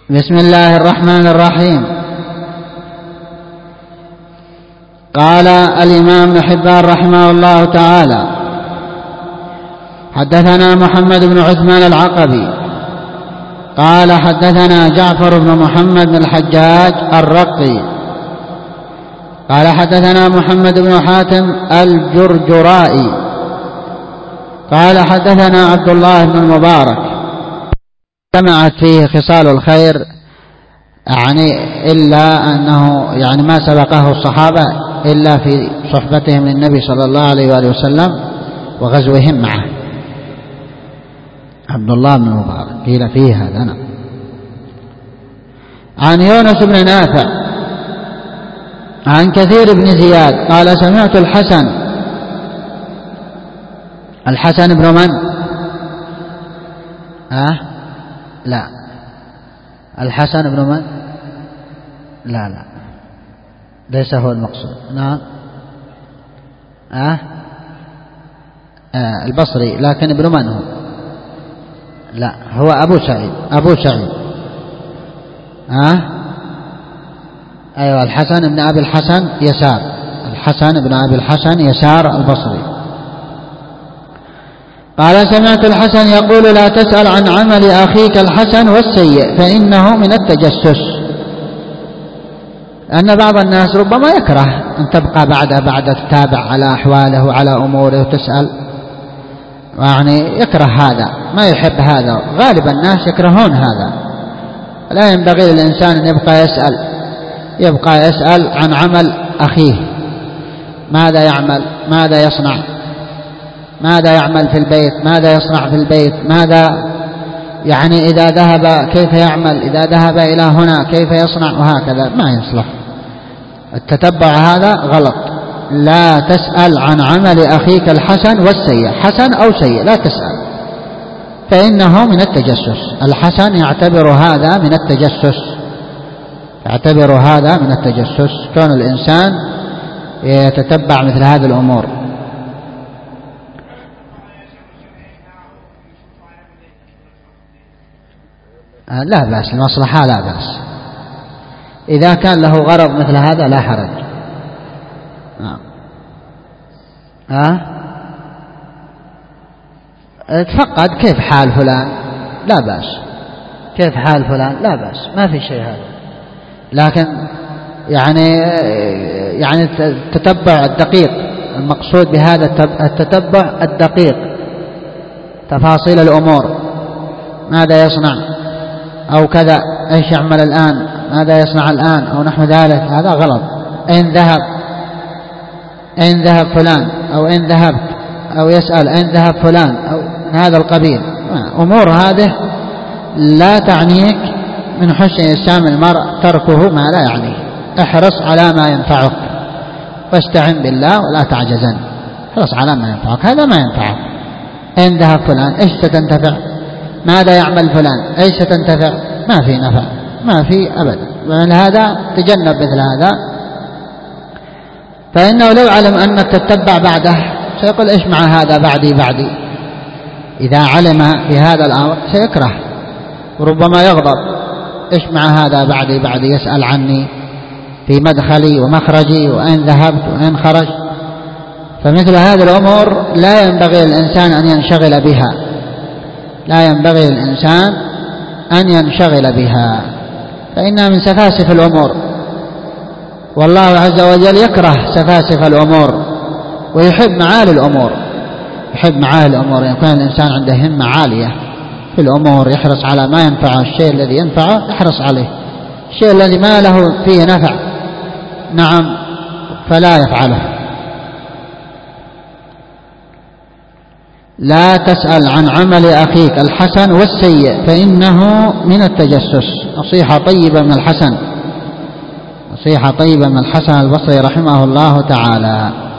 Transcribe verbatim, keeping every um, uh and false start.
بسم الله الرحمن الرحيم. قال الإمام ابن حبان رحمه الله تعالى: حدثنا محمد بن عثمان العقبي قال حدثنا جعفر بن محمد بن الحجاج الرقي قال حدثنا محمد بن حاتم الجرجرائي قال حدثنا عبد الله بن المبارك سمعت فيه خصال الخير، يعني إلا أنه يعني ما سبقه الصحابة إلا في صحبتهم للنبي صلى الله عليه وآله وسلم وغزوهم معه. عبد الله بن المبارك قيل فيه هذا. نعم. عن يونس بن نافع عن كثير بن زياد قال سمعت الحسن الحسن بن من؟ أه؟ لا الحسن بن من؟ لا لا ليس هو المقصود. نعم. أه؟ أه البصري، لكن ابن من هو؟ لا هو أبو سعيد أبو سعيد أه؟ أيوة الحسن بن أبي الحسن يسار الحسن بن أبي الحسن يسار البصري قال سمعت الحسن يقول: لا تسأل عن عمل أخيك الحسن والسيء فإنه من التجسس. لأن بعض الناس ربما يكره أن تبقى بعد بعد تتابع على أحواله وعلى أموره وتسأل، يعني يكره هذا، ما يحب هذا. غالب الناس يكرهون هذا. لا ينبغي للإنسان أن يبقى يسأل يبقى يسأل عن عمل أخيه، ماذا يعمل، ماذا يصنع، ماذا يعمل في البيت، ماذا يصنع في البيت، ماذا يعني إذا ذهب كيف يعمل، إذا ذهب إلى هنا كيف يصنع، وهكذا. ما يصلح التتبع، هذا غلط. لا تسأل عن عمل أخيك الحسن والسيء، حسن أو سيء لا تسأل، فإنه من التجسس. الحسن يعتبر هذا من التجسس يعتبر هذا من التجسس كون الإنسان يتتبع مثل هذه الأمور. لا بأس، المصلحة لا بأس، إذا كان له غرض مثل هذا لا حرج. نعم. أه؟ تفقد كيف حال فلان لا بأس، كيف حال فلان لا بأس، ما في شيء هذا. لكن يعني يعني التتبع الدقيق، المقصود بهذا التتبع الدقيق تفاصيل الأمور، ماذا يصنع أو كذا، إيش يعمل الآن، ماذا يصنع الآن أو نحو ذلك، هذا غلط. أين ذهب أين ذهب فلان، أو أين ذهبت، أو يسأل أين ذهب فلان أو من هذا القبيل. أمور هذه لا تعنيك. من حسن إسلام المرء تركه ما لا يعنيه. احرص على ما ينفعك واستعن بالله ولا تعجزن. احرص على ما ينفعك، هذا ما ينفعك. أين ذهب فلان، إيش ستنتفع، ماذا يعمل فلان، أيش ستنتفع، ما في نفع، ما في أبدا. ومن هذا تجنب مثل هذا، فإنه لو علم أنك تتبع بعده سيقول: إيش مع هذا بعدي بعدي. إذا علم في هذا الأمر سيكره وربما يغضب. إيش مع هذا بعدي بعدي، يسأل عني في مدخلي ومخرجي وأين ذهبت وأين خرج. فمثل هذه الأمور لا ينبغي للإنسان أن ينشغل بها لا ينبغي للإنسان أن ينشغل بها فإنها من سفاسف الأمور، والله عز وجل يكره سفاسف الأمور ويحب معالي الأمور. يحب معالي الأمور، يكون الإنسان عنده همة عالية في الأمور، يحرص على ما ينفعه، الشيء الذي ينفعه يحرص عليه، الشيء الذي ما له فيه نفع نعم فلا يفعله. لا تسأل عن عمل أخيك الحسن والسيء فإنه من التجسس. نصيحة طيبة من الحسن نصيحة طيبة من الحسن البصري رحمه الله تعالى.